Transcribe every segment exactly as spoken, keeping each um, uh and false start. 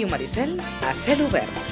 Ràdio Maricel a cel obert.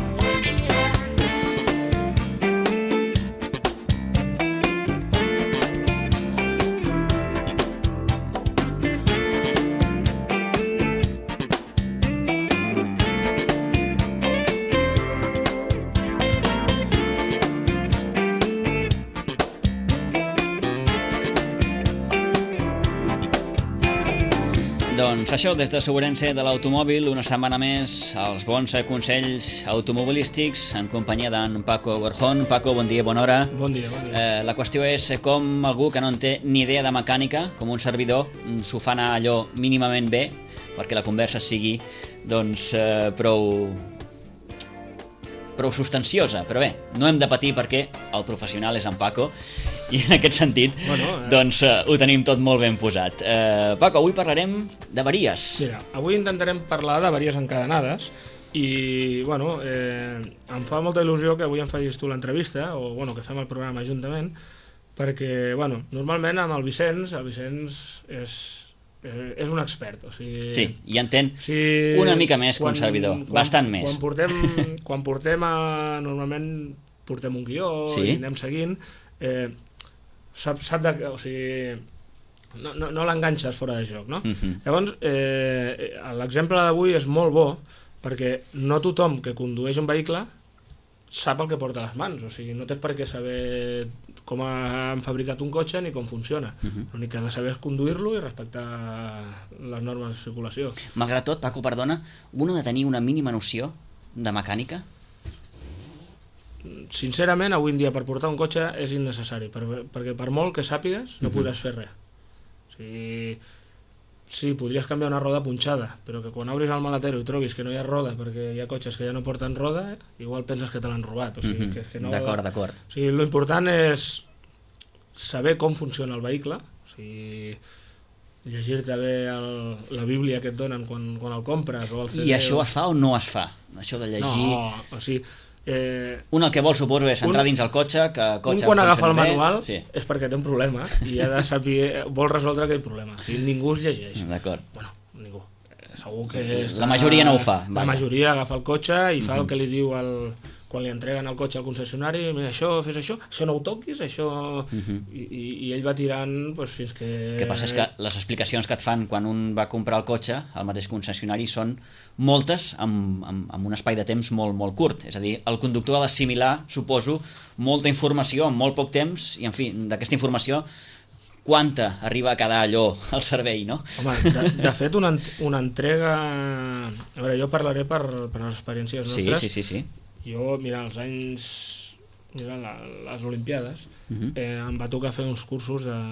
Doncs això, des d'Assegurança de l'Automòbil, una setmana més, els bons consells automobilístics, en companyia d'en Paco Gorjón. Paco, bon dia, bona hora. Bon dia, bon dia. Eh, la qüestió és com algú que no en té ni idea de mecànica, com un servidor, s'ho fa anar allò mínimament bé, perquè la conversa sigui, doncs, eh, prou... prou substanciosa, però bé, no hem de patir perquè el professional és en Paco i en aquest sentit bueno, eh... doncs eh, ho tenim tot molt ben posat. Eh, Paco, avui parlarem d'avaries. Mira, avui intentarem parlar d'avaries encadenades i, bueno, eh, em fa molta il·lusió que avui em facis tu l'entrevista o, bueno, que fem el programa juntament perquè, bueno, normalment amb el Vicenç, el Vicenç és... és un expert, o sigui... Sí, i entén si, una mica més que un servidor, quan, bastant més. Quan portem, quan portem a... Normalment portem un guió sí? i anem seguint, eh, sap, sap de... O sigui, no, no, no l'enganxes fora de joc, no? Uh-huh. Llavors, eh, l'exemple d'avui és molt bo perquè no tothom que condueix un vehicle sap el que porta a les mans, o sigui, no tens per què saber com han fabricat un cotxe ni com funciona. Uh-huh. L'únic que has de saber és conduir-lo i respectar les normes de circulació. Malgrat tot, Paco, perdona, un ha de tenir una mínima noció de mecànica? Sincerament, avui en dia per portar un cotxe és innecessari, per, perquè per molt que sàpigues no uh-huh. podràs fer res. O sigui, sí, podries canviar una roda punxada, però que quan obris el maletero i trobis que no hi ha roda perquè hi ha cotxes que ja no porten roda, igual penses que te l'han robat. O sigui, mm-hmm. que, que no... D'acord, d'acord. O sigui, l'important és saber com funciona el vehicle, o sigui, llegir-te bé el, la Bíblia que et donen quan, quan el compres. O el C D, I això o... es fa o no es fa? Això de llegir... No, o sigui... Eh, un el que vol, suposo, és entrar un, dins el cotxe, que el cotxe un quan agafa el bé, manual sí. és perquè té un problema i ha de saber, vol resoldre aquell problema. O sigui, ningú es llegeix. D'acord. Bueno, ningú. Segur que... La majoria no ho fa. La vaja. majoria agafa el cotxe i fa uh-huh. el que li diu el, quan li entreguen el cotxe al concessionari, mira, això, fes això, això no ho toquis, això... Uh-huh. I, i, I ell va tirant pues, fins que... El que passa és que les explicacions que et fan quan un va comprar el cotxe al mateix concessionari són moltes amb, amb, amb un espai de temps molt, molt curt. És a dir, el conductor ha d'assimilar, suposo, molta informació en molt poc temps i, en fi, d'aquesta informació quanta arriba a quedar allò al servei, no? Home, de, de fet, una, una entrega... A veure, jo parlaré per, per les experiències nostres. Sí, sí, sí, sí. Jo, mira, els anys... Mira, la, les Olimpiades, uh-huh. eh, em va tocar fer uns cursos de,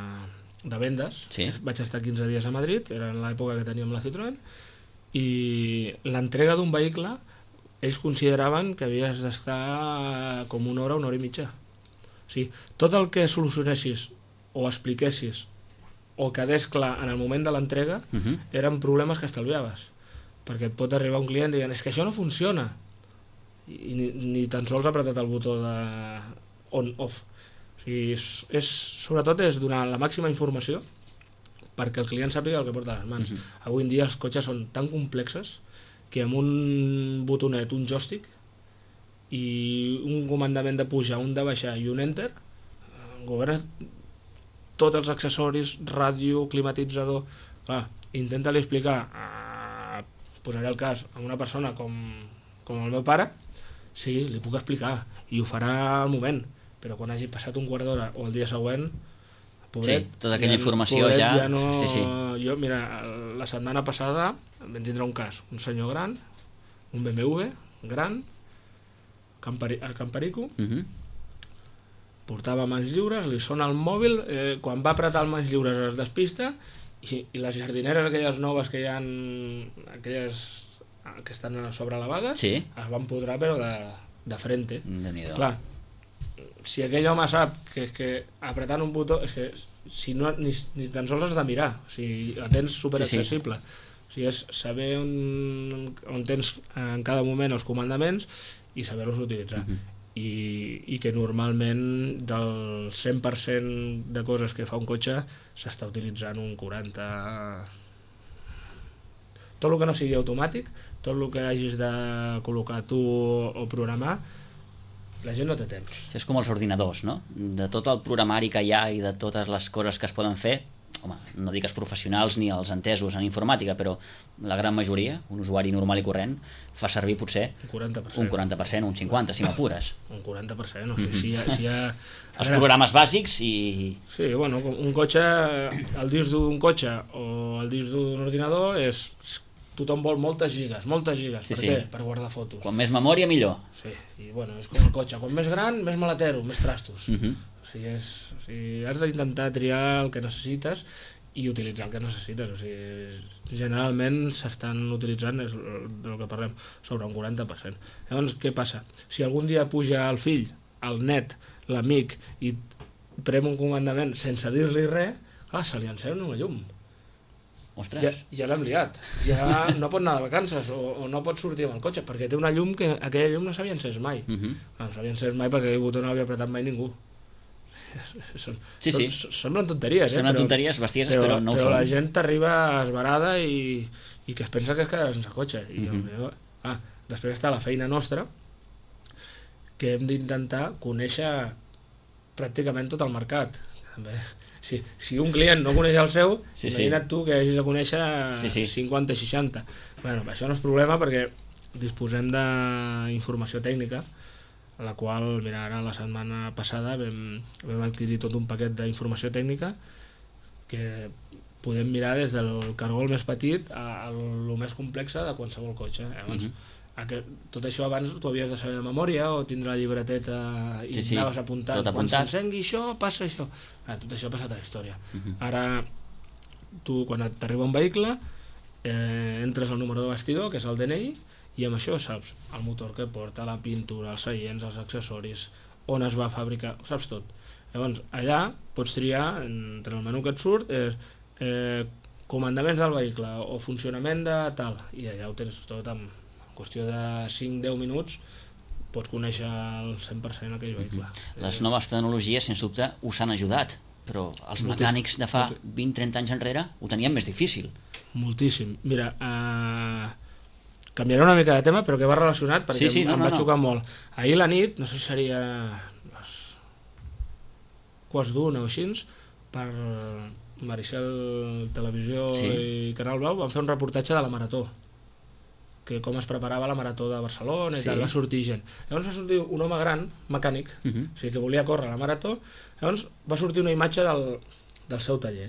de vendes. Sí. Vaig estar quinze dies a Madrid, era en l'època que teníem la Citroën, i l'entrega d'un vehicle, ells consideraven que havies d'estar com una hora, una hora i mitja. O sigui, tot el que solucionessis o expliquessis o quedés clar en el moment de l'entrega uh-huh. eren problemes que estalviaves, perquè et pot arribar un client dient és que això no funciona i ni, ni tan sols ha apretat el botó de on-off. O sigui, és, és, sobretot és donar la màxima informació perquè el client sàpiga el que porta a les mans. Uh-huh. Avui en dia els cotxes són tan complexes que amb un botonet, un joystick i un comandament de pujar, un de baixar i un enter governes tots els accessoris, ràdio, climatitzador. Clar, intenta-li explicar, eh, posaré el cas, a una persona com, com el meu pare, sí, li puc explicar, i ho farà al moment, però quan hagi passat un quart d'hora o el dia següent, pobret, sí, tota aquella ja, informació pobret, ja... ja no... sí, sí. Jo, mira, la setmana passada vam tindre un cas, un senyor gran, un B M W gran, Campari, a Camparico, uh-huh. portava mans lliures, li sona el mòbil, eh, quan va apretar el mans lliures es despista i, i les jardineres aquelles noves que hi ha aquelles que estan a sobre elevades sí. es van podrar però de, de frente. Déu-n'hi-do. Clar, si aquell home sap que, que apretant un botó és que si no, ni, ni tan sols has de mirar, o sigui, la tens superaccessible. Sí, sí. O sigui, és saber on, on tens en cada moment els comandaments i saber-los utilitzar. Uh-huh. I, i que normalment del cent per cent de coses que fa un cotxe s'està utilitzant un quaranta tot el que no sigui automàtic, tot el que hagis de col·locar tu o programar, la gent no té temps. Això és com els ordinadors, no? De tot el programari que hi ha i de totes les coses que es poden fer, home, no dic els professionals ni els entesos en informàtica, però la gran majoria, un usuari normal i corrent, fa servir potser un quaranta per cent, un quaranta per cent, un cinquanta per cent, si m'apures. Un quaranta per cent, o sigui, si hi ha... Si hi ha... Els programes bàsics i... Sí, bueno, un cotxe, el disc d'un cotxe o el disc d'un ordinador és... Tothom vol moltes gigas, moltes gigas. Sí, per sí. què? Per guardar fotos. Quan més memòria, millor. Sí, i bueno, és com el cotxe. Quan més gran, més maletero, més trastos. Uh -huh. O sigui, és, o sigui, has d'intentar triar el que necessites i utilitzar el que necessites. O sigui, generalment s'estan utilitzant, és del que parlem, sobre un quaranta per cent. Llavors, què passa? Si algun dia puja el fill, el net, l'amic, i prem un comandament sense dir-li res, clar, se li encén una llum. Ostres. Ja, ja l'hem liat, ja no pot anar de vacances o, o no pot sortir amb el cotxe perquè té una llum que aquella llum no s'havia encès mai. Uh -huh. No s'havia encès mai perquè aquell botó no l'havia apretat mai ningú. Són, sí, sí. són, semblen tonteries, eh? Semblen però, tonteries bestieses, però, però no ho però són. la gent t'arriba esbarada i, i que es pensa que es quedarà sense cotxe. I Uh -huh. jo, ah, després està la feina nostra, que hem d'intentar conèixer pràcticament tot el mercat. També. Si, si un client no coneix el seu, sí, imagina't sí. tu que hagis de conèixer sí, sí. cinquanta seixanta. Bueno, això no és problema perquè disposem d'informació tècnica, la qual, mira, ara la setmana passada vam, vam adquirir tot un paquet d'informació tècnica que podem mirar des del cargol més petit a, a lo més complex de qualsevol cotxe. Llavors, uh -huh. Aquest, tot això abans tu havies de saber de memòria o tindre la llibreteta i sí, sí, anaves apuntant, tot quan apuntat. s'encengui això, passa això. Ah, tot això ha passat a la història. Uh -huh. Ara tu quan t'arriba un vehicle eh, entres al número de bastidor, que és el D N I, i amb això saps el motor que porta, la pintura, els seients, els accessoris, on es va fabricar, ho saps tot. Llavors allà pots triar, entre el menú que et surt és eh, comandaments del vehicle o funcionament de tal, i allà ho tens tot amb qüestió de cinc a deu minuts pots conèixer el cent per cent aquell vehicle. Uh-huh. Les noves tecnologies, sens dubte, us han ajudat, però els Moltíssim. mecànics de fa vint a trenta anys enrere ho tenien més difícil. Moltíssim. Mira, eh, canviaré una mica de tema, però que va relacionat perquè sí, sí, em, no, em no, va no. xocar molt. Ahir la nit, no sé si seria les quarts d'una o així, per Maricel Televisió sí. i Canal Blau van fer un reportatge de la Marató, que com es preparava la Marató de Barcelona i sí. tal, va sortir gent. Llavors va sortir un home gran, mecànic, uh -huh. o sigui que volia córrer la Marató, llavors va sortir una imatge del, del seu taller.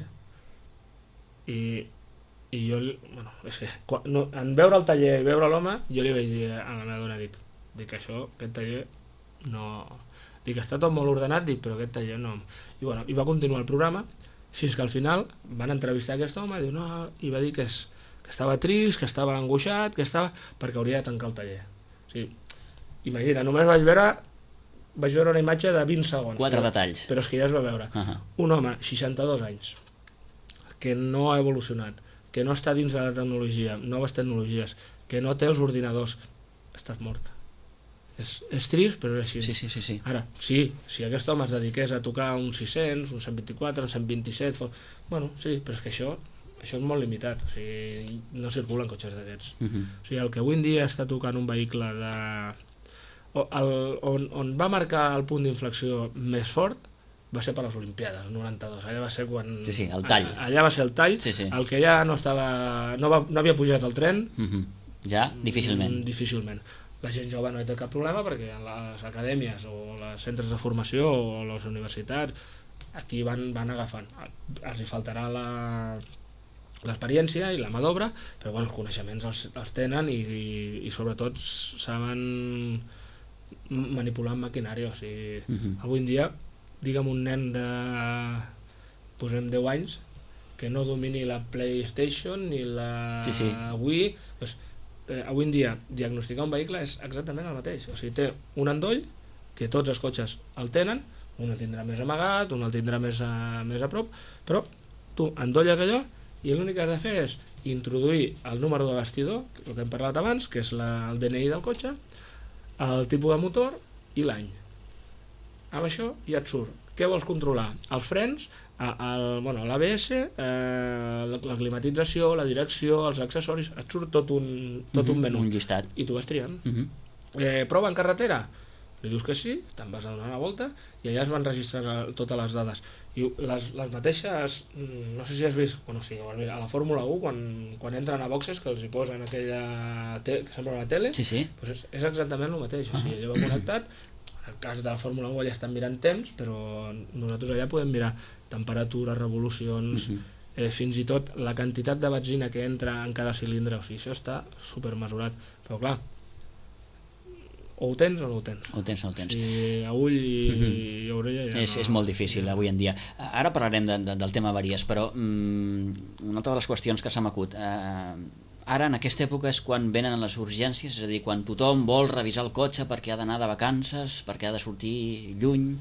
I, i jo, bueno, és que, quan, no, en veure el taller i veure l'home, jo li vaig dir a la meva dona, dic, dic això, aquest taller no... Dic, està tot molt ordenat, dic, però aquest taller no... I, bueno, i va continuar el programa, fins que al final van entrevistar aquest home i, diu, no, i va dir que és que estava trist, que estava angoixat, que estava... perquè hauria de tancar el taller. O sigui, imagina, només vaig veure vaig veure una imatge de vint segons. Quatre però, detalls. Però és que ja es va veure. Uh -huh. Un home, seixanta-dos anys, que no ha evolucionat, que no està dins de la tecnologia, noves tecnologies, que no té els ordinadors, estàs mort. És, és trist, però és així. Sí, sí, sí, sí. Ara, sí, si aquest home es dediqués a tocar un sis-cents, un cent vint-i-quatre, un cent vint-i-set, fos... bueno, sí, però és que això això és molt limitat, o sigui, no circulen cotxes d'aquests. Uh -huh. O sigui, el que avui en dia està tocant un vehicle de... O, el, on, on va marcar el punt d'inflexió més fort va ser per les Olimpiades, el noranta-dos. Allà va ser quan... Sí, sí, el tall. Allà va ser el tall, sí, sí. El que ja no estava... no, va, no havia pujat el tren... Uh -huh. Ja, difícilment. Mm, difícilment. La gent jove no hi té cap problema perquè en les acadèmies o els centres de formació o les universitats aquí van, van agafant. Els hi faltarà la... l'experiència i la mà d'obra, però bueno, els coneixements els, els tenen i, i, i sobretot saben manipular amb maquinària. O sigui, uh -huh. avui en dia, digue'm un nen de posem deu anys que no domini la PlayStation ni la sí, sí. Wii, doncs, eh, avui en dia diagnosticar un vehicle és exactament el mateix. O sigui, té un endoll que tots els cotxes el tenen, un el tindrà més amagat, un el tindrà més a, més a prop, però tu endolles allò i l'únic que has de fer és introduir el número de bastidor, el que hem parlat abans, que és la, el D N I del cotxe, el tipus de motor i l'any. Amb això ja et surt què vols controlar? Els frens, el, bueno, l'A B S, eh, la, la climatització, la direcció, els accessoris, et surt tot un, tot un menú. Un llistat. I tu vas triant. Uh -huh. eh, prova en carretera? Li dius que sí, te'n vas a donar una volta i allà es van registrar totes les dades. I les, les mateixes, no sé si has vist, bueno, sí, a la Fórmula u, quan, quan entren a boxes, que els hi posen aquella te, que sembla una tele, sí, sí. Doncs és, és exactament el mateix. O sigui, allà va connectat, en el cas de la Fórmula u allà estan mirant temps, però nosaltres allà podem mirar temperatura, revolucions, uh -huh. eh, fins i tot la quantitat de benzina que entra en cada cilindre, o sigui, això està supermesurat. Però clar, o ho tens o no ho tens. O ho tens o no ho tens. Si a ull i, uh-huh. i orella ja és, no... és molt difícil avui en dia. Ara parlarem de, de, del tema avaries, però mm, una altra de les qüestions que s'ha m'acut. Eh, ara, en aquesta època, és quan venen les urgències, és a dir, quan tothom vol revisar el cotxe perquè ha d'anar de vacances, perquè ha de sortir lluny...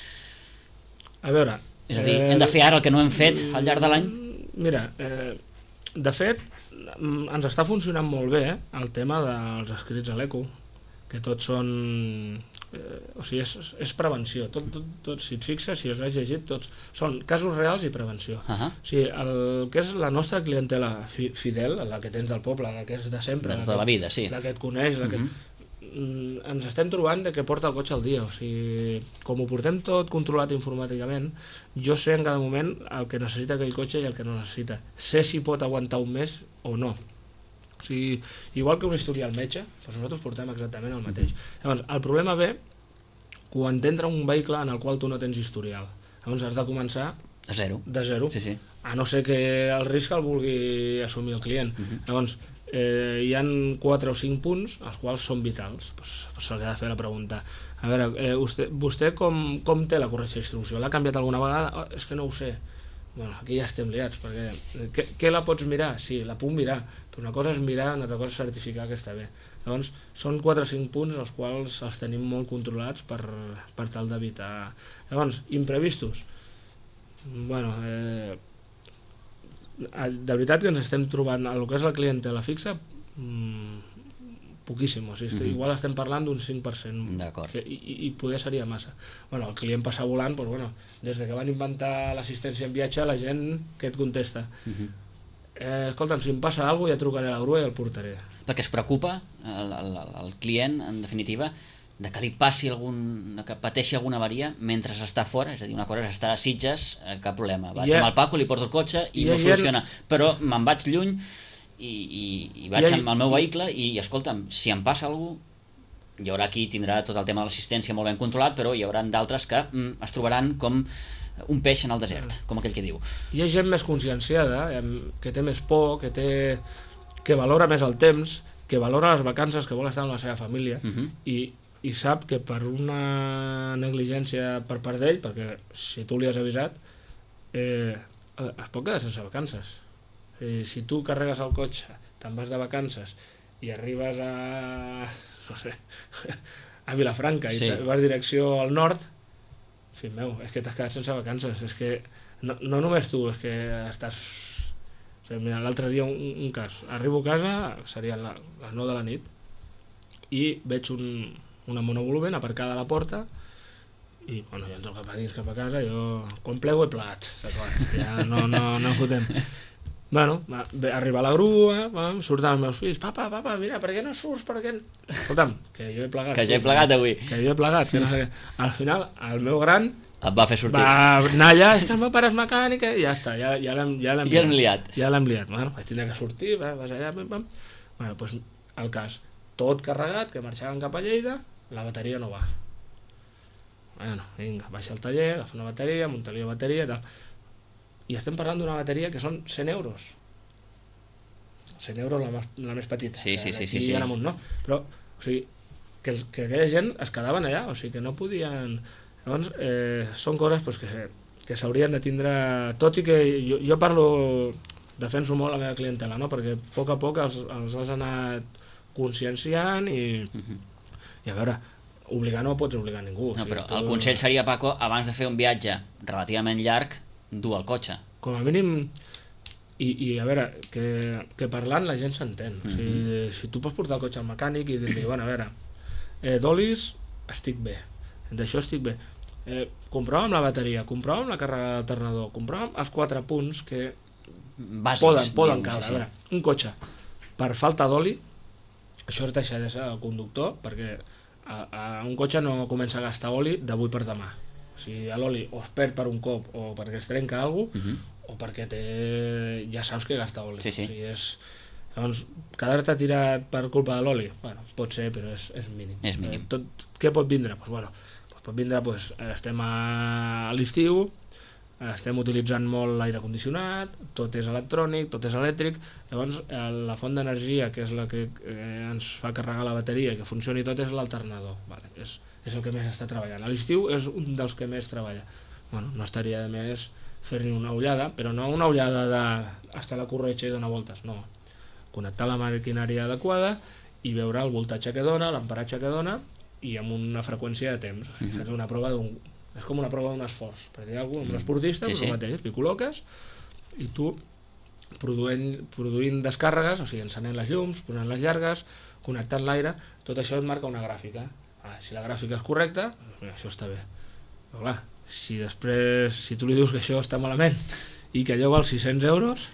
A veure... És a dir, eh, hem de fer ara el que no hem fet al llarg de l'any? Mira, eh, de fet, ens està funcionant molt bé eh, el tema dels escrits a l'Eco, que tots són... Eh, o sigui, és, és prevenció. Tot, tot, tot, si et fixes, si els has llegit, tots són casos reals i prevenció. Uh-huh. O sigui, el que és la nostra clientela fi, fidel, la que tens del poble, la que és de sempre, de tota la vida, sí. La que et coneix, la uh-huh. que... ens estem trobant de que porta el cotxe al dia, o sigui, com ho portem tot controlat informàticament, jo sé en cada moment el que necessita aquell cotxe i el que no necessita. Sé si pot aguantar un mes o no. O sigui, igual que un historial metge, doncs nosaltres portem exactament el mateix. Llavors, el problema ve quan t'entra un vehicle en el qual tu no tens historial. Llavors has de començar de zero. De zero. Sí, sí. A no ser que el risc el vulgui assumir el client. Uh-huh. Llavors, eh, hi han quatre o cinc punts els quals són vitals. Pues, pues se li ha de fer la pregunta. A veure, eh, vostè, vostè com, com té la corretja d'instrucció? L'ha canviat alguna vegada? Oh, és que no ho sé. Bueno, aquí ja estem liats, perquè què, què la pots mirar? Sí, la puc mirar, però una cosa és mirar, una altra cosa és certificar que està bé. Llavors, són quatre o cinc punts els quals els tenim molt controlats per, per tal d'evitar. Llavors, imprevistos. Bueno, eh, de veritat que ens estem trobant el que és la clientela fixa mmm, poquíssim, o sigui, mm-hmm. igual estem parlant d'un cinc per cent que, i, i poder seria massa. Bueno, el client passa volant, doncs, bueno, des de que van inventar l'assistència en viatge, la gent que et contesta mm-hmm. eh, escolta'm, si em passa alguna cosa ja trucaré a la grua i el portaré. Perquè es preocupa el, el, el client, en definitiva, de que li passi algun, que pateixi alguna avaria mentre està fora, és a dir, una cosa és estar a Sitges, eh, cap problema, vaig ha, amb el Paco, li porto el cotxe i m'ho soluciona, però me'n vaig lluny i, i, i vaig ha, amb el meu vehicle i, i escolta'm, si em passa alguna cosa, hi haurà qui tindrà tot el tema de l'assistència molt ben controlat, però hi haurà d'altres que mm, es trobaran com un peix en el desert, com aquell que diu. Hi ha gent més conscienciada, que té més por, que té que valora més el temps, que valora les vacances, que vol estar amb la seva família uh-huh. i i sap que per una negligència per part d'ell, perquè si tu li has avisat, eh, es pot quedar sense vacances. Eh, si tu carregues el cotxe, te'n vas de vacances i arribes a, no sé, a Vilafranca i sí. vas direcció al nord, fill meu, és que t'has quedat sense vacances. És que no, no només tu, és que estàs... O sigui, mira, l'altre dia un, un cas. Arribo a casa, serien la, les nou de la nit, i veig un una monovolumen aparcada a la porta i bueno, ja entro cap a dins, cap a casa, jo quan plego he plegat, ja no, no, no fotem. Bueno, va, arriba la grua, va, surten els meus fills, papa, papa, mira, per què no surts, per què no... Escolta'm, que jo he plegat. Que ja he plegat avui. Que jo he plegat, que no sé què. Al final, el meu gran et va fer sortir. Va anar allà, és que el meu pare és mecànic, i ja està, ja, ja l'hem ja ja liat. Ja l'hem liat. Bueno, vaig tindre que sortir, va, vas allà, pam, pam. Bueno, doncs el cas, tot carregat, que marxaven cap a Lleida, la bateria no va. Bueno, vinga, baixa al taller, agafa una bateria, munta-li la bateria i tal. I estem parlant d'una bateria que són cent euros. cent euros la, la més petita. Sí, sí, sí. sí, sí. sí. Amunt, no? Però, o sigui, que, que aquella gent es quedaven allà, o sigui, que no podien... Llavors, eh, són coses pues, que, que s'haurien de tindre... Tot i que jo, jo parlo... Defenso molt la meva clientela, no? Perquè a poc a poc els, els has anat conscienciant i... Uh-huh. I a veure, obligar no pots obligar ningú. No, o sigui, però tu... el consell seria, Paco, abans de fer un viatge relativament llarg, dur el cotxe. Com a mínim, i, i a veure, que, que parlant la gent s'entén. O sigui, mm-hmm. si tu pots portar el cotxe al mecànic i dir-li, bueno, a veure, eh, d'olis estic bé, d'això estic bé, eh, compràvem la bateria, compràvem la càrrega d'alternador, compràvem els quatre punts que Bàsics, poden, poden diguem, caure. sí, sí. A veure, un cotxe, per falta d'oli, això es deixa de ser el conductor, perquè a, a un cotxe no comença a gastar oli d'avui per demà. O sigui, l'oli o es perd per un cop o perquè es trenca alguna cosa, uh -huh. o perquè té... ja saps que gasta oli. Sí, sí. O sigui, és... Llavors, quedar-te tirat per culpa de l'oli, bueno, pot ser, però és, és mínim. És mínim. Eh, tot, què pot vindre? Pues, bueno, pot vindre, pues, estem a, a l'estiu, estem utilitzant molt l'aire condicionat, tot és electrònic, tot és elèctric, llavors la font d'energia, que és la que eh, ens fa carregar la bateria i que funcioni tot, és l'alternador. Vale, és, és el que més està treballant. A l'estiu és un dels que més treballa. Bueno, no estaria de més fer-hi una ullada, però no una ullada de estar a la corretja i donar voltes, no. Connectar la maquinària adequada i veure el voltatge que dona, l'emparatge que dona i amb una freqüència de temps. O sigui, uh-huh. una prova d'un... És com una prova d'un esforç. Per dir alguna cosa, un esportista, sí, sí. el mateix, li col·loques i tu produint, produint descàrregues, o sigui, encenent les llums, posant les llargues, connectant l'aire, tot això et marca una gràfica. Ah, si la gràfica és correcta, doncs, això està bé. Però clar, si després, si tu li dius que això està malament i que allò val sis-cents euros,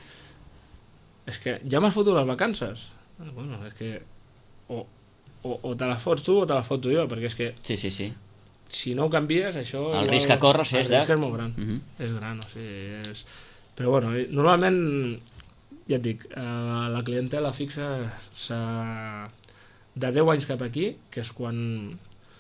és que ja m'has fotut les vacances. Bueno, és que o, o, o te les fots tu o te les foto jo, perquè és que sí, sí, sí. si no ho canvies, això... El risc que corres és de... El risc de... és molt gran. Uh -huh. És gran, o sigui, és... Però bueno, normalment, ja et dic, eh, la clientela fixa s'ha... de deu anys cap aquí, que és quan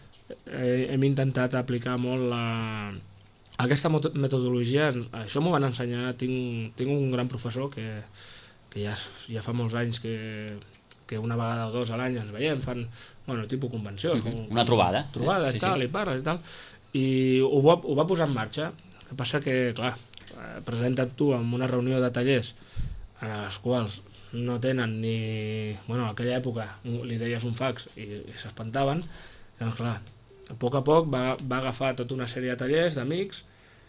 eh, hem intentat aplicar molt la... aquesta metodologia. Això m'ho van ensenyar, tinc, tinc un gran professor que, que ja, ja fa molts anys que... que una vegada o dos a l'any ens veiem, fan, bueno, tipus convenció. Uh-huh. Com, una trobada. Trobada sí, i tal, sí. i parles i tal. I ho va, ho va posar en marxa. El que passa que, clar, presenta't tu en una reunió de tallers en les quals no tenen ni... Bueno, en aquella època li deies un fax i, i s'espantaven. Llavors, clar, a poc a poc va, va agafar tota una sèrie de tallers d'amics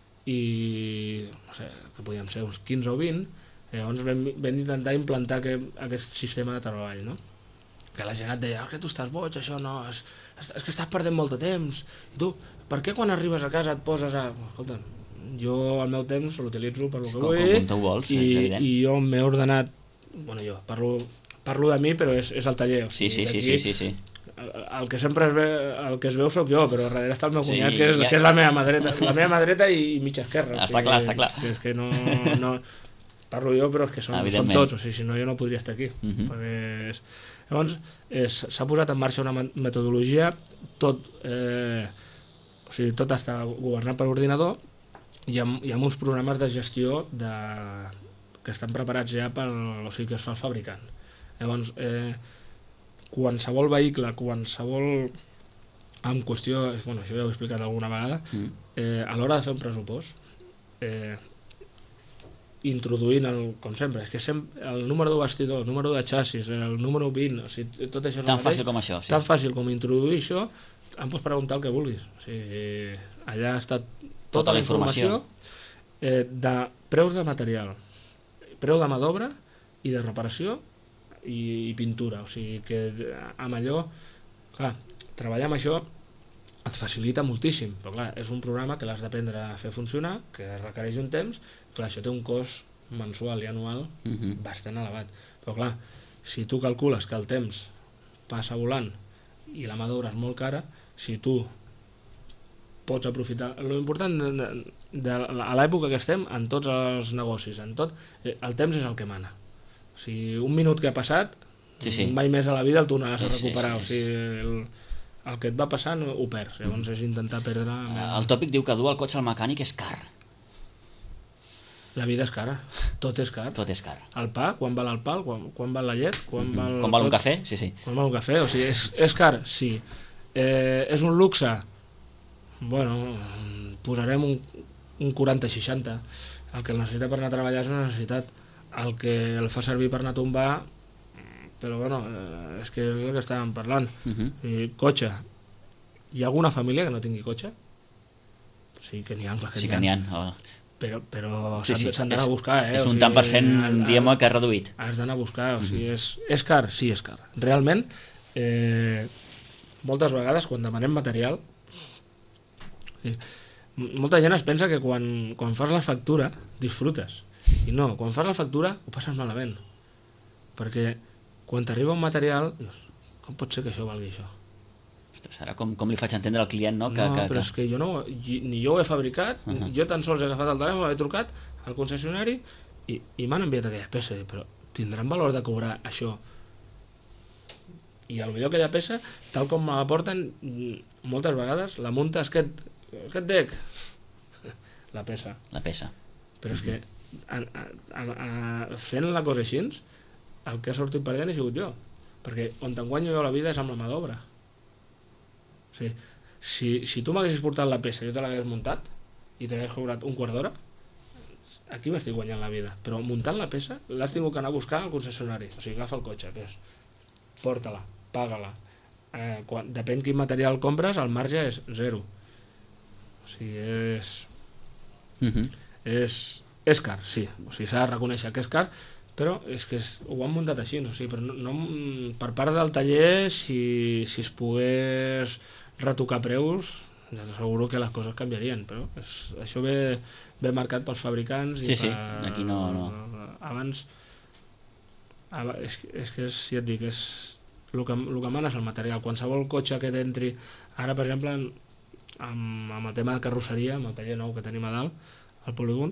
i, no sé, que podíem ser uns quinze o vint. Llavors vam, vam intentar implantar aquest, aquest sistema de treball, no? Que la gent et deia, oh, que tu estàs boig, això no, és, és que estàs perdent molt de temps. I tu, per què quan arribes a casa et poses a... Escolta, jo el meu temps l'utilitzo per lo que com, vull com tu vols, i, és evident. i jo m'he ordenat, bueno, jo parlo, parlo de mi, però és, és el taller. O sigui, sí, sí, aquí, sí, sí, sí. El, el que sempre es, ve, el que es veu sóc jo, però darrere està el meu cunyat, sí, que, és, ja... que és la meva mà dreta, la meva mà dreta i, i mitja esquerra. Està o sigui, clar, està clar. És que no... no parlo jo, però és que són, són tots, o sigui, si no jo no podria estar aquí. Uh-huh. Perquè és... Llavors, s'ha posat en marxa una metodologia, tot, eh, o sigui, tot està governat per ordinador i amb, i amb uns programes de gestió de, que estan preparats ja per, o sigui, que es fa el fabricant. Llavors, eh, qualsevol vehicle, qualsevol en qüestió, bueno, això ja ho he explicat alguna vegada, eh, a l'hora de fer un pressupost, eh, introduint, el, com sempre, és que sempre, el número de bastidor, el número de xassis, el número vint, o sigui, tot això és tan el mateix, fàcil com això, sí. Tan fàcil com introduir això, em pots preguntar el que vulguis. O sigui, allà està tota, tota la informació, informació eh, de preus de material, preu de mà d'obra i de reparació i, i pintura. O sigui, que amb allò, clar, treballar amb això et facilita moltíssim, però clar, és un programa que l'has d'aprendre a fer funcionar, que requereix un temps, clar, això té un cost mensual i anual uh-huh. bastant elevat, però clar, si tu calcules que el temps passa volant i la mà d'obra és molt cara, si tu pots aprofitar, l'important de, de, de, a l'època que estem, en tots els negocis, en tot, el temps és el que mana. O sigui, un minut que ha passat, sí, sí. mai més a la vida el tornaràs sí, a recuperar, sí, sí, sí. O sigui, el, el que et va passant ho perds, llavors és intentar perdre... El tòpic diu que dur el cotxe al mecànic és car. La vida és cara, tot és car. Tot és car. El pa, quan val el pa, quan, quan val la llet, quan mm-hmm. val... Quan val tot, un cafè, sí, sí. Quan val un cafè, o sigui, és, és car, sí. Eh, és un luxe? Bueno, posarem un, un quaranta seixanta. El que el necessita per anar a treballar és una necessitat. El que el fa servir per anar a tombar... Però bueno, eh, és que és el que estàvem parlant. Uh-huh. I, cotxe. Hi ha alguna família que no tingui cotxe? Sí que n'hi ha, clar que sí n'hi ha. que n'hi ha. Oh. Però, però sí, sí, s'han d'anar a buscar, eh? És o un sigui, tant per cent, diguem que és reduït. Has d'anar a buscar, o sigui, és, és car, sí, és car. Realment, eh, moltes vegades, quan demanem material, sí, molta gent es pensa que quan, quan fas la factura disfrutes, i no, quan fas la factura ho passes malament, perquè quan t'arriba un material dius, com pot ser que això valgui això? Ostres, ara com, com li faig entendre al client, no? Que, No, que, però que... és que jo no, ni jo ho he fabricat, uh -huh. jo tan sols he agafat el telèfon, he trucat al concessionari i, i m'han enviat aquella peça, però tindran valor de cobrar això? I a lo millor aquella peça, tal com me la porten, moltes vegades la muntes, aquest, aquest dec, la peça. La peça. Però és que a, a, a, a, fent la cosa així, el que ha sortit perdent he sigut jo, perquè on te'n guanyo jo la vida és amb la mà d'obra. O sigui, si, si tu m'haguessis portat la peça i jo te l'hagués muntat i t'hagués cobrat un quart d'hora, aquí m'estic guanyant la vida, però muntant la peça l'has tingut que anar a buscar al concessionari, o sigui, agafa el cotxe, ves, porta-la, paga-la, eh, quan, depèn quin material compres, el marge és zero, o sigui, és Uh -huh. és, és car, sí, o sigui, s'ha de reconèixer que és car, però és que és, ho han muntat així, o sigui, però no, no, per part del taller, si, si es pogués retocar preus, ja t'asseguro que les coses canviarien, però és, això ve, ve marcat pels fabricants i sí, sí, per, aquí no, no. abans, abans és, és que és, ja et dic, és el que, el que mana és el material. Qualsevol cotxe que t'entri, ara per exemple amb, amb el tema de carrosseria, amb el taller nou que tenim a dalt al polígon,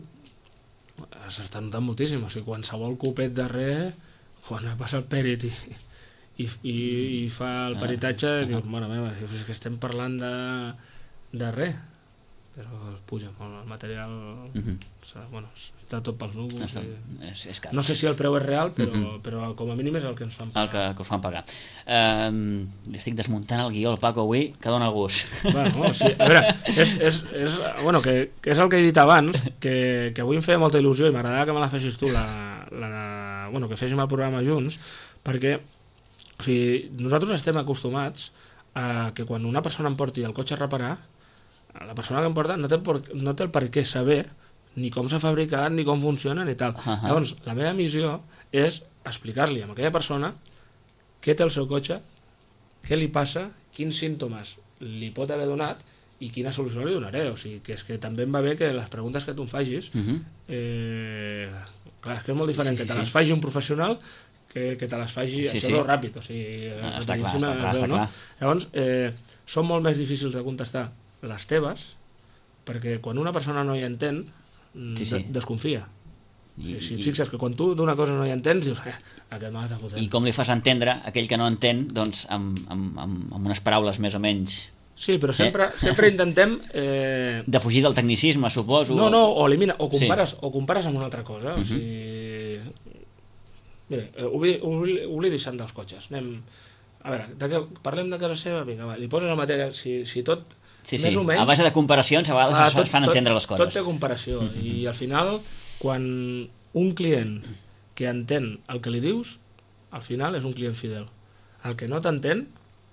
s'està notant moltíssim, o sigui, qualsevol copet darrere, quan passa el pèrit i, i, i, i fa el peritatge, ah, dius, mare meva, és que estem parlant de, de res, però puja molt el material, uh -huh. bueno, està tot pels núvols. Està, i... és, és car. No sé si el preu és real, però, uh -huh. però com a mínim és el que ens fan pagar. El que, que us fan pagar. Um, li estic desmuntant el guió al Paco avui, que dona gust. Bueno, o sigui, a veure, és, és, és, bueno, que, que és el que he dit abans, que, que avui em feia molta il·lusió i m'agradava que me la fessis tu, la, la, bueno, que féssim el programa junts, perquè o sigui, nosaltres estem acostumats a que quan una persona em porti el cotxe a reparar, la persona que em porta no té, por, no té el per què saber ni com s'ha fabricat, ni com funciona, ni tal. Uh -huh. Llavors, la meva missió és explicar-li a aquella persona què té el seu cotxe, què li passa, quins símptomes li pot haver donat i quina solució li donaré. O sigui, que és que també em va bé que les preguntes que tu em facis, uh -huh. eh, clar, és que és molt diferent sí, sí, que te les sí. faci un professional que, que te les faci, sí, això sí. ràpid, o sigui, ah, està clar, està clar, està clar. Llavors, eh, són molt més difícils de contestar les teves, perquè quan una persona no hi entén, sí, sí. desconfia. I, si et fixes que quan tu d'una cosa no hi entens, dius, eh, aquest m'has de fotre. I com li fas entendre aquell que no entén, doncs, amb, amb, amb, amb unes paraules més o menys... Sí, però sempre, eh? sempre intentem... Eh... De fugir del tecnicisme, suposo. No, no, o elimina, o compares, sí. o compares amb una altra cosa. Uh -huh. O sigui... Mira, oblidis dels cotxes. Anem... A veure, de què... parlem de casa seva? Vinga, va, li poses la matèria, si, si tot... Sí, sí, menys, a base de comparacions a vegades ah, tot, es fan tot, entendre les coses. Tot té comparació, uh -huh. i al final, quan un client que entén el que li dius, al final és un client fidel. El que no t'entén,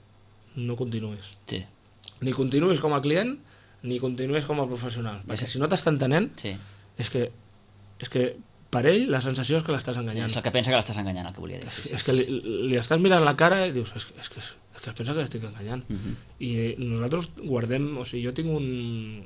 no continuïs. Sí. Ni continuïs com a client, ni continuïs com a professional. Perquè si no t'està entenent, sí. és, que, és que per ell la sensació és que l'estàs enganyant. És el que pensa que l'estàs enganyant, el que volia dir. Sí, sí, és que li, li estàs mirant la cara i dius, és que, és que, és que es pensa que l'estic enganyant. Uh -huh. I nosaltres guardem, o sigui, jo tinc un...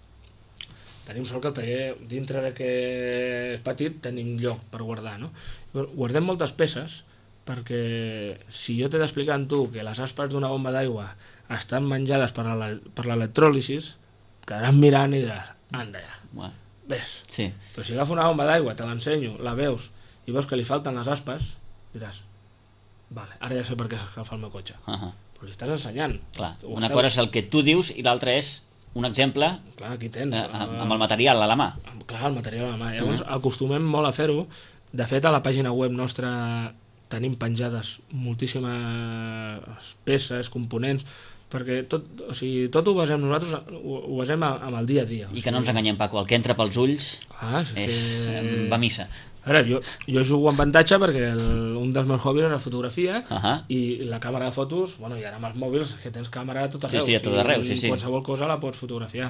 Tenim sort que el taller, dintre de que és petit, tenim lloc per guardar, no? Guardem moltes peces, perquè si jo t'he d'explicar a tu que les aspes d'una bomba d'aigua estan menjades per l'electròlisis, quedaràs mirant i diràs, anda ja, bueno. ves. Sí. Però si agafo una bomba d'aigua, te l'ensenyo, la veus i veus que li falten les aspes, diràs, vale, ara ja sé per què s'escalfa el meu cotxe. Uh -huh. Però li estàs ensenyant. Clar, una cosa és el que tu dius i l'altra és un exemple. Clar, aquí tens. Eh, amb el material a la mà. Clar, el material a la mà. Llavors, uh -huh. acostumem molt a fer-ho. De fet, a la pàgina web nostra tenim penjades moltíssimes peces, components, perquè tot, o sigui, tot ho basem nosaltres, ho, ho basem amb el dia a dia. I que sigui, no ens enganyem, Paco, el que entra pels ulls ah, sí és, que... va a missa. A veure, jo, jo jugo amb avantatge perquè el, un dels meus hobbies és la fotografia uh -huh. i la càmera de fotos, bueno, i ara amb els mòbils que tens càmera a tot arreu, sí, sí, a tot arreu, sí, sí. Qualsevol cosa la pots fotografiar.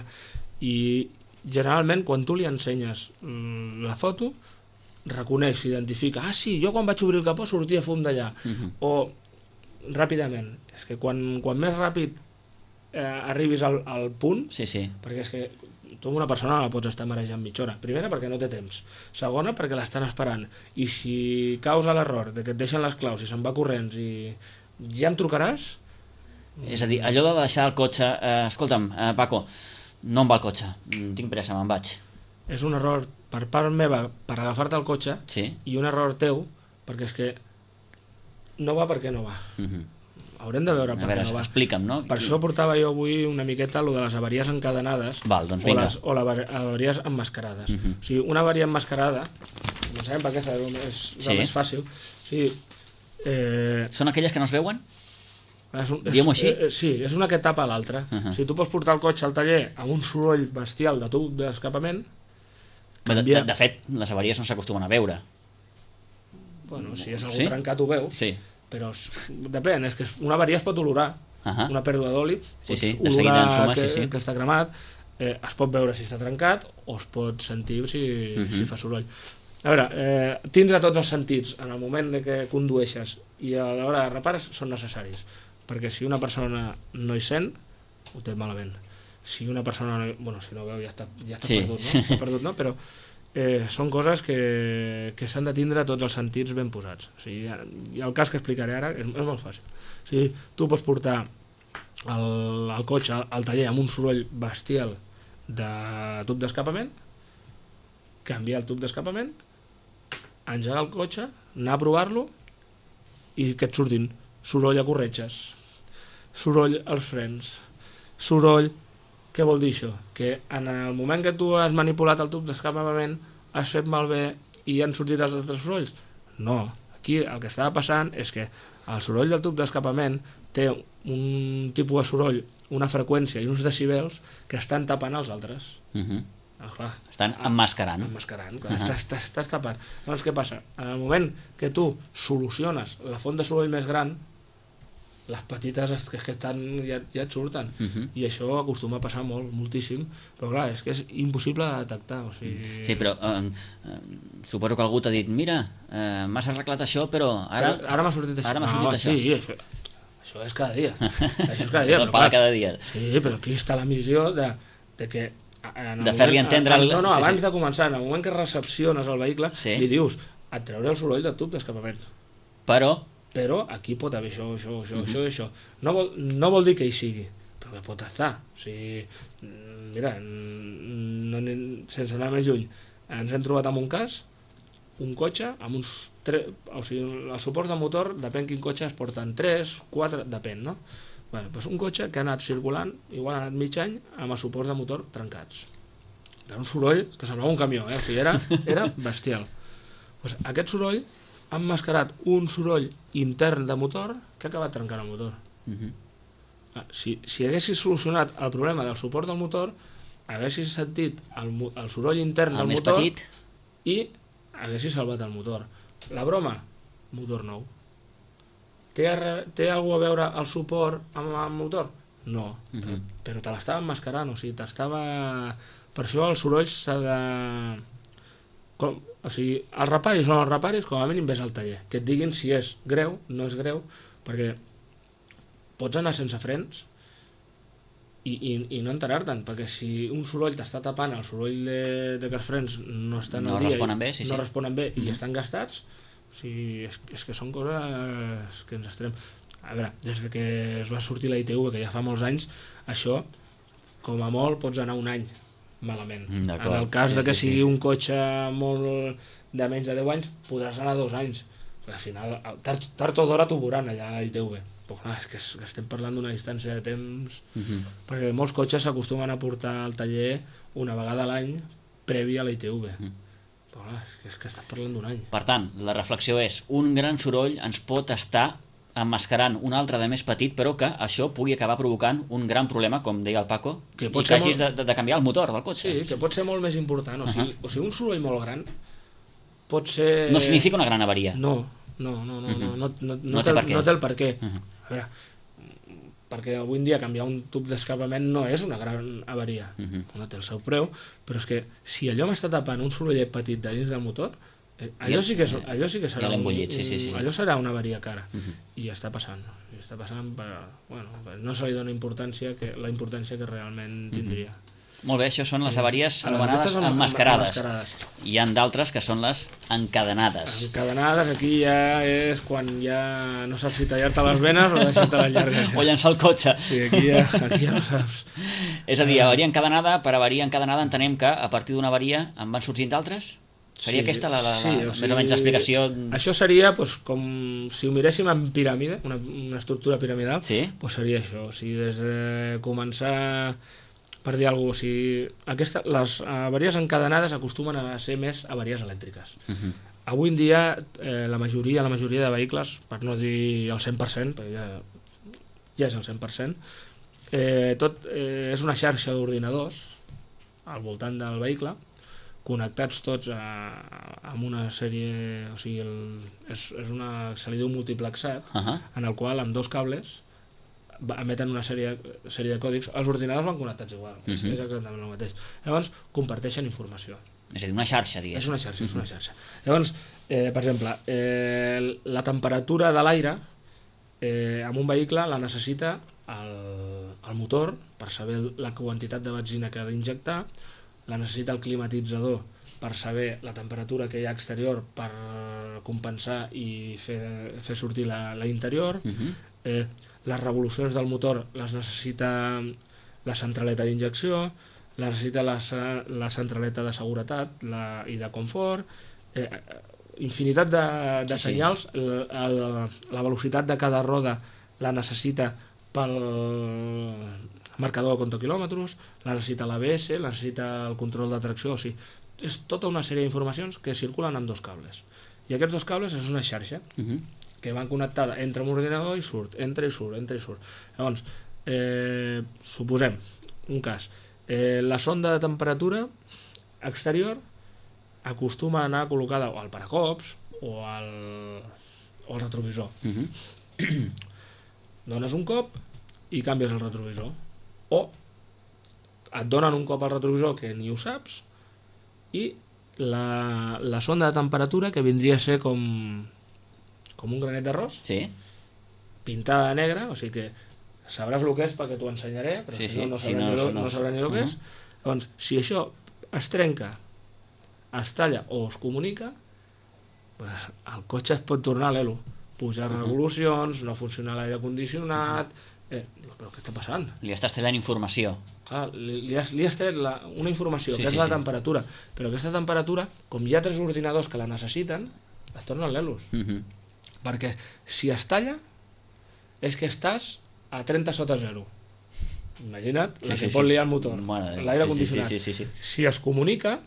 I generalment quan tu li ensenyes la foto, reconeix, s'identifica, ah sí, jo quan vaig obrir el capó sortia fum d'allà, uh -huh. o ràpidament, és que quan, quan més ràpid eh, arribis al, al punt, sí, sí. perquè és que tu amb una persona no la pots estar marejant mitja hora. Primera, perquè no té temps. Segona, perquè l'estan esperant. I si causa l'error de que et deixen les claus i se'n va corrents i ja em trucaràs... És a dir, allò de deixar el cotxe... Eh, escolta'm, eh, Paco, no em va el cotxe, tinc pressa, me'n vaig. És un error per part meva per agafar-te el cotxe sí? i un error teu perquè és que no va perquè no va. Uh -huh. Haurem de veure per veure, què no va. Explica'm, no? Per Qui... això portava jo avui una miqueta lo de les avaries encadenades. Val, doncs o vinga. les, o les avaries emmascarades. Uh -huh. O sigui, una avaria emmascarada, començarem per aquesta, és la sí. més fàcil. O sigui, eh... Són aquelles que no es veuen? És un, és, Diguem-ho així? Eh, sí, és una que tapa l'altra. Uh -huh. O sigui, tu pots portar el cotxe al taller amb un soroll bestial de tub d'escapament. Canvia... De, de fet, les avaries no s'acostumen a veure. Bueno, si és algú sí? trencat ho veus. Sí. Però depèn, és que una avaria es pot olorar, uh -huh. una pèrdua d'oli, sí, sí, de seguida ensuma, que, sí, sí. que està cremat, eh, es pot veure si està trencat o es pot sentir si, uh -huh. si fa soroll. A veure, eh, tindre tots els sentits en el moment de que condueixes i a l'hora de repares són necessaris, perquè si una persona no hi sent, ho té malament. Si una persona no, bueno, si no veu ja està, ja està sí. perdut, no? Està perdut, no? Però Eh, són coses que, que s'han de tindre tots els sentits ben posats. O sigui, i el cas que explicaré ara és, és molt fàcil. O sigui, tu pots portar el, el cotxe al taller amb un soroll bestial de tub d'escapament, canviar el tub d'escapament, engegar el cotxe, anar a provar-lo i que et surtin soroll a corretges, soroll als frens, soroll... Què vol dir això? Que en el moment que tu has manipulat el tub d'escapament has fet malbé i han sortit els altres sorolls? No. Aquí el que estava passant és que el soroll del tub d'escapament té un tipus de soroll, una freqüència i uns decibels que estan tapant els altres. Uh -huh. ah, clar. Estan emmascarant. Emmascarant, clar. Uh -huh. estàs, estàs, estàs tapant. Llavors què passa? En el moment que tu soluciones la font de soroll més gran, les petites que, que estan, ja, ja et surten. Uh -huh. I això acostuma a passar molt, moltíssim, però clar, és que és impossible de detectar. O sigui... Sí, però eh, eh, suposo que algú t'ha dit mira, eh, m'has arreglat això, però ara... Però ara m'ha sortit això. Ara m'ha sortit ah, això. Sí, això, això és cada dia. Això és cada dia. És el pa de cada dia. Sí, però aquí està la missió de, de que... De fer-li entendre... El... No, no, sí, abans sí. de començar, en el moment que recepciones el vehicle, sí. li dius, et trauré el soroll del tub d'escapament. Però... però aquí pot haver això, això, això, uh -huh. això, això. No vol, no vol dir que hi sigui, però que pot estar. O sigui, mira, no, sense anar més lluny, ens hem trobat amb un cas, un cotxe, amb uns... Tre... O sigui, els suports de motor, depèn quin cotxe es porten, tres, quatre, depèn, no? Bueno, doncs un cotxe que ha anat circulant, igual ha anat mig any, amb els suports de motor trencats. Era un soroll que semblava un camió, eh? O sigui, era, era bestial. Pues aquest soroll han mascarat un soroll intern de motor que ha acabat trencant el motor. Uh-huh. Si, si haguessis solucionat el problema del suport del motor, haguessis sentit el, el soroll intern el del més motor petit. I haguessis salvat el motor. La broma, motor nou. Té, té alguna a veure el suport amb el motor? No, uh-huh. però, però te l'estava emmascarant, o sigui, t'estava... Per això el soroll s'ha de... Com, o sigui, els reparis o els reparis, com a mínim ves al taller, que et diguin si és greu, no és greu, perquè pots anar sense frens i, i, i no enterar-te'n, perquè si un soroll t'està tapant el soroll de, de que els frens no estan no al dia responen bé, sí, no sí. responen bé uh-huh. i estan gastats, o sigui, és, és que són coses que ens estarem... A veure, des de que es va sortir la I T V, que ja fa molts anys, això, com a molt, pots anar un any malament. En el cas sí, de que sí, sigui sí. un cotxe molt de menys de deu anys, podràs anar dos anys. Al final, tard, tard o d'hora t'ho veuran allà a la I T V. Però clar, és que, és que estem parlant d'una distància de temps... Uh-huh. Perquè molts cotxes s'acostumen a portar al taller una vegada a l'any previ a la I T V. Uh-huh. Però clar, és que, és que estàs parlant d'un any. Per tant, la reflexió és, un gran soroll ens pot estar emmascarant un altre de més petit, però que això pugui acabar provocant un gran problema, com deia el Paco, que i que hagis molt... de, de canviar el motor del cotxe. Sí, que pot ser molt més important. O sigui, uh-huh. o sigui un soroll molt gran pot ser... No significa una gran avaria. No, no, no, no, uh-huh. no, no, no, no, no, té, té per què. no té el per què. Uh-huh. A veure, perquè avui en dia canviar un tub d'escapament no és una gran avaria. Uh-huh. No té el seu preu, però és que si allò m'està tapant un sorollet petit de dins del motor, Eh, allò, sí que, allò sí que serà ja un, sí, sí, sí. allò serà una avaria cara. Uh-huh. I està passant i està passant per, bueno, no se li dona importància que, la importància que realment tindria. Uh-huh. Molt bé, això són les Eh, avaries eh, anomenades aquestes són emmascarades. emmascarades. Hi han d'altres que són les encadenades. Encadenades, aquí ja és quan ja no saps si tallar-te les venes o deixar-te la llarga. O llançar el cotxe. Sí, aquí ja, aquí ja no saps. És a dir, avaria encadenada, per avaria encadenada entenem que a partir d'una avaria en van sorgint d'altres? Seria Sí, aquesta la, la, la, sí, o més sigui, o menys l'explicació? Això seria doncs, com si ho miréssim en piràmide, una, una estructura piramidal, Sí? doncs seria això. O sigui, des de començar, per dir alguna cosa, o sigui, aquesta, les avaries encadenades acostumen a ser més avaries elèctriques. Uh -huh. Avui en dia, eh, la majoria la majoria de vehicles, per no dir el cent per cent, perquè ja, ja és el cent per cent, eh, tot eh, és una xarxa d'ordinadors al voltant del vehicle, connectats tots a, amb una sèrie, o sigui, el, és, és una, se li diu multiplexat, Uh -huh. en el qual amb dos cables va- emeten una sèrie, sèrie de còdics. Els ordinadors van connectats igual, uh -huh. és, és exactament el mateix. Llavors, comparteixen informació. És a dir, una xarxa, diguéssim. És una xarxa, és una xarxa. Llavors, eh, per exemple, eh, la temperatura de l'aire eh, en un vehicle la necessita el, el motor per saber la quantitat de benzina que ha d'injectar, la necessita el climatitzador per saber la temperatura que hi ha exterior per compensar i fer, fer sortir la, la interior. Uh -huh. eh, les revolucions del motor les necessita la centraleta d'injecció, la necessita la, la centraleta de seguretat la, i de confort, eh, infinitat de, de Sí, sí. senyals. El, el, la velocitat de cada roda la necessita pel marcador de contoquilòmetres, la necessita l'A B S, la necessita el control de tracció, o sigui, és tota una sèrie d'informacions que circulen amb dos cables. I aquests dos cables és una xarxa Uh -huh. que van connectada entre un ordinador i surt, entra i surt, entra i surt. Llavors, eh, suposem un cas, eh, la sonda de temperatura exterior acostuma a anar col·locada o al paracops o al, o al retrovisor. Uh -huh. Dones un cop i canvies el retrovisor, o et donen un cop al retrovisor que ni ho saps, i la, la sonda de temperatura, que vindria a ser com, com un granet d'arròs, Sí? pintada de negre, o sigui que sabràs el que és perquè t'ho ensenyaré, però Sí, si sí, no, no si sabràs, no, ni, lo, no- no sabràs ni el que és. Llavors, si això es trenca, es talla o es comunica, pues, el cotxe es pot tornar a l'elo. Pujar revolucions, no funciona l'aire condicionat... Eh, dius, però què està passant? Li estàs tallant informació. Ah, li, li, has, li has tret la, una informació, Sí, que és sí, la sí. temperatura, però aquesta temperatura, com hi ha tres ordinadors que la necessiten, es tornen l'elos. Uh -huh. Perquè si es talla és que estàs a trenta sota zero. Imagina't Sí, la sí, que sí, pot sí. liar el motor, Mare de Déu. l'aire Sí, sí, condicionat. sí, sí, sí, sí. Si es comunica,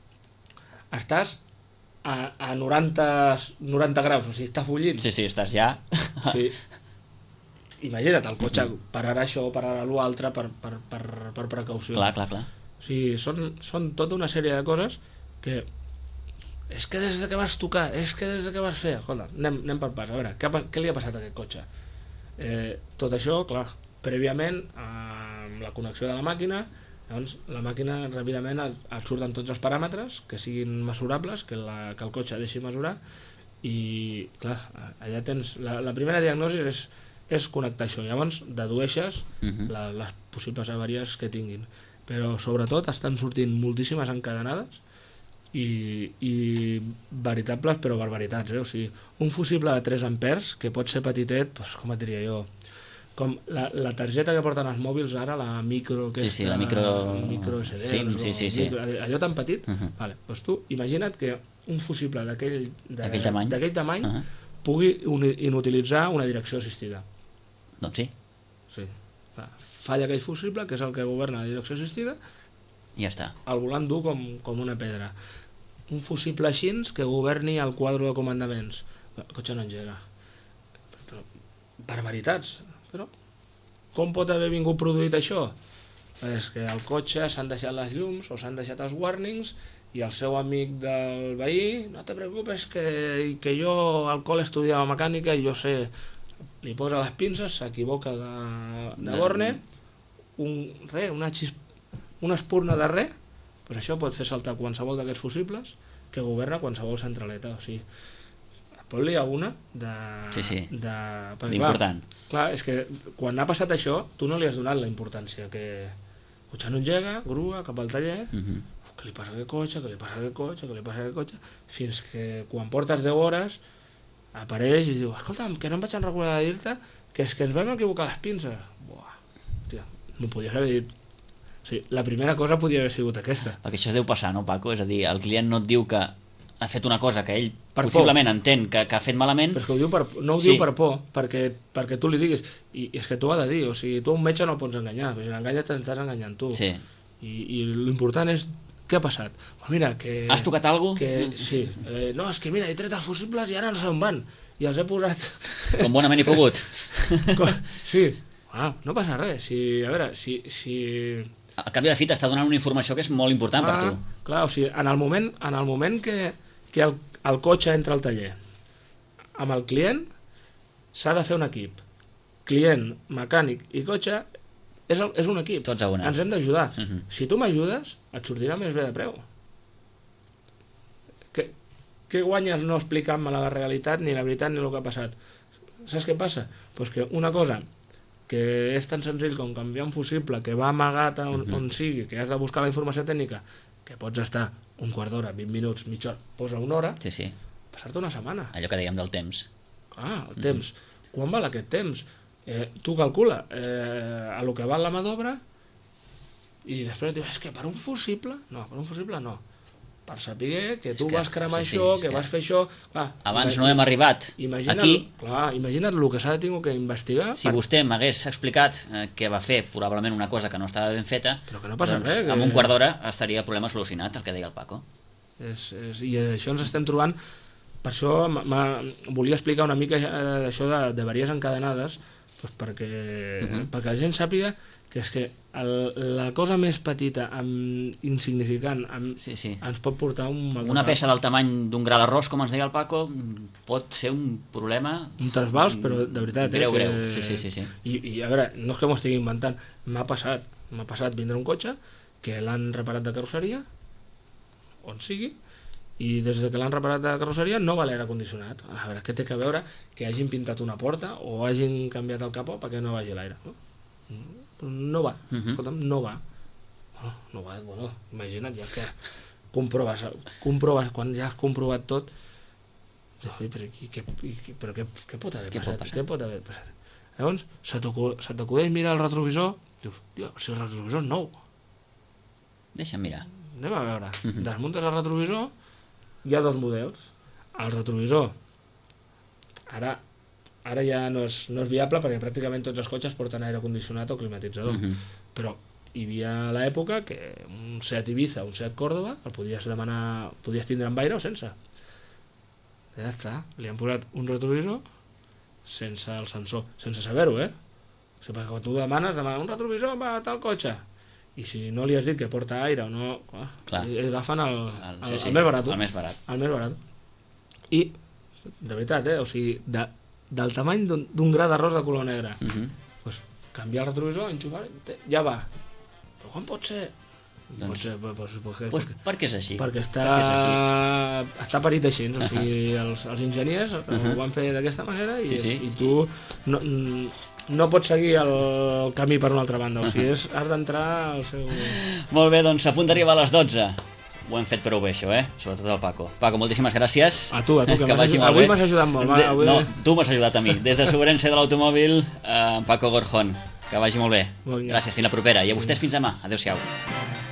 estàs a, a noranta, noranta graus, o sigui, estàs bullit. Sí, sí, estàs ja... Sí. Imagina't, el cotxe pararà això o pararà l'altre per, per, per, per precaució. Clar, clar, clar. O sigui, són, són tota una sèrie de coses que és que des de que vas tocar, és que des de que vas fer... Escolta, anem, anem per pas, a veure, què, ha, pas- què li ha passat a aquest cotxe? Eh, tot això, clar, prèviament amb la connexió de la màquina, llavors la màquina ràpidament et, et surten tots els paràmetres que siguin mesurables, que, la, que el cotxe deixi mesurar, i clar, allà tens... La, la primera diagnosi és, és connectar això, llavors dedueixes Uh -huh. la, les possibles avaries que tinguin, però sobretot estan sortint moltíssimes encadenades i, i veritables però barbaritats, eh? O sigui, un fusible de tres amperes que pot ser petitet, doncs, com et diria jo, com la, la targeta que porten els mòbils ara, la micro Sí, sí, la micro- micro S D, SIM, no sé, sí, sí, sí. micro, allò tan petit, Uh -huh. vale, doncs tu imagina't que un fusible d'aquell de- D'aquell tamany. d'aquell tamany Uh -huh. pugui uni- inutilitzar una direcció assistida. Doncs sí, Sí. Clar, falla aquell fusible, que és el que governa la direcció assistida, ja està. el volant dur com, com una pedra. Un fusible així que governi el quadre de comandaments. El cotxe no engega. Però, barbaritats. Però com pot haver vingut produït això? És que al cotxe s'han deixat les llums o s'han deixat els warnings i el seu amic del veí, no te preocupes que, que jo al col·le estudiava mecànica i jo sé, li posa les pinces, s'equivoca de, de De- borne, un, re, una, xis, una espurna de res, pues això pot fer saltar qualsevol d'aquests fusibles que governa qualsevol centraleta. O sigui, pot liar una de... Sí, sí. de perquè, D'important. Clar, clar, és que quan ha passat això, tu no li has donat la importància que... cotxe no engega, grua, cap al taller, Uh -huh. uf, què li passa a aquest cotxe, què li passa a aquest cotxe, què li passa a aquest cotxe, fins que quan portes deu hores apareix i diu, escolta'm, que no em vaig recordar de dir-te que és que ens vam equivocar les pinces. Buah, tia, m'ho podies haver dit. O sigui, la primera cosa podia haver sigut aquesta. Perquè això es deu passar, no, Paco? És a dir, el client no et diu que ha fet una cosa que ell Per possiblement entén que, que ha fet malament. Però és que ho diu per, no ho Sí. diu per por, perquè, perquè tu li diguis, i, i és que t'ho ha de dir, o sigui, tu a un metge no el pots enganyar, perquè si l'enganyes t'estàs enganyant tu. Sí. I, i l'important és què ha passat. Pues mira, que... Has tocat alguna cosa? Que, sí. Eh, no, és que mira, he tret els fusibles i ara no sé on van. I els he posat... Com bonament he pogut. Sí. Ah, no passa res. Si, a veure, si... si... Al cap i a la fi t'està donant una informació que és molt important per tu. Clar, o sigui, en el moment, en el moment que, que el, el cotxe entra al taller amb el client, s'ha de fer un equip. Client, mecànic i cotxe és, el, és un equip. Tots a una. Ens hem d'ajudar. Uh -huh. Si tu m'ajudes, et sortirà més bé de preu. Què, què guanyes no explicant-me la realitat, ni la veritat, ni el que ha passat? Saps què passa? Pues que una cosa que és tan senzill com canviar un fusible que va amagat on, uh -huh. on sigui, que has de buscar la informació tècnica, que pots estar un quart d'hora, vint minuts, mitja hora, posa una hora, Sí, sí. passar-te una setmana. Allò que dèiem del temps. Ah, el temps. Quan val aquest temps? Eh, tu calcula eh, a lo que val la mà d'obra i després et dius, és que per un fusible... No, per un fusible no. Per saber que tu que- vas cremar sí, sí, això, és que, que vas fer això... Clar, Abans ima- no hem arribat imagina't, aquí. Clar, imagina't el que s'ha tingut que investigar. Si vostè m'hagués explicat eh, que va fer probablement una cosa que no estava ben feta, Però que no passa doncs, res, que- amb un quart d'hora estaria el problema solucionat, el que deia el Paco. És, és, I això ens estem trobant. Per això m- m- volia explicar una mica eh, d'això de, de avaries encadenades, doncs perquè, Uh -huh. perquè la gent sàpiga que és que el, la cosa més petita, amb, insignificant, amb, Sí, sí. ens pot portar un mal de Una cap. peça del tamany d'un gra d'arròs, com ens deia el Paco, pot ser un problema... Un trasbals, però de veritat. Greu, eh, que... greu. Sí, sí, sí, sí. I, I a veure, no és que m'ho estigui inventant, m'ha passat, m'ha passat vindre un cotxe que l'han reparat de carrosseria, on sigui, i des de que l'han reparat de carrosseria no va l'aire condicionat. A veure, què té que veure que hagin pintat una porta o hagin canviat el capó perquè no vagi l'aire? No? no va, Uh -huh. escolta'm, no va. Bueno, no va, bueno, imagina't, ja que comproves, comproves quan ja has comprovat tot, oi, però, i, què, i, però què, què pot haver Què passat? pot passar? Què pot haver passat? Llavors, se t'acu- se t'acudeix mirar el retrovisor, dius, tio, si el retrovisor és nou, Deixa'm mirar. anem a veure. Uh -huh. Desmuntes el retrovisor, hi ha dos models. El retrovisor, ara ara ja no és, no és viable perquè pràcticament tots els cotxes porten aire condicionat o climatitzador, Uh -huh. però hi havia a l'època que un Seat Ibiza, un Seat Córdoba, el podies demanar, podies tindre amb aire o sense. Ja està, li han posat un retrovisor sense el sensor, sense saber-ho, eh? O sigui, perquè quan tu demanes, demanes un retrovisor per tal cotxe, i si no li has dit que porta aire o no, clar, Clar. ells agafen el, El, el, sí, sí, el més barat. El més barat. El més barat. I, de veritat, eh? O sigui, de, del tamany d'un d'un gra d'arròs de color negre, Uh -huh. pues, canviar el retrovisor, enxufar, ja va. Però com pot ser? Doncs- pot ser pues, pues, pues, Pues perquè, perquè és així. perquè està, Perquè és així. està parit així, o sigui, els, els enginyers ho van fer d'aquesta manera i, Sí, sí. i tu no, no pots seguir el camí per una altra banda, o sigui, és, has d'entrar al seu... Molt bé, doncs a punt d'arribar a les dotze. Ho hem fet prou bé, això, eh? Sobretot el Paco. Paco, moltíssimes gràcies. A tu, a tu, que, m'has vagi ajudat- molt avui bé. m'has ajudat molt. va, De, avui... no, tu m'has ajudat a mi. Des de Sobrens de l'automòbil, eh, Paco Gorjón. Que vagi molt bé. Molt bé. Gràcies, fins la propera. I a vostès fins demà. Adéu-siau.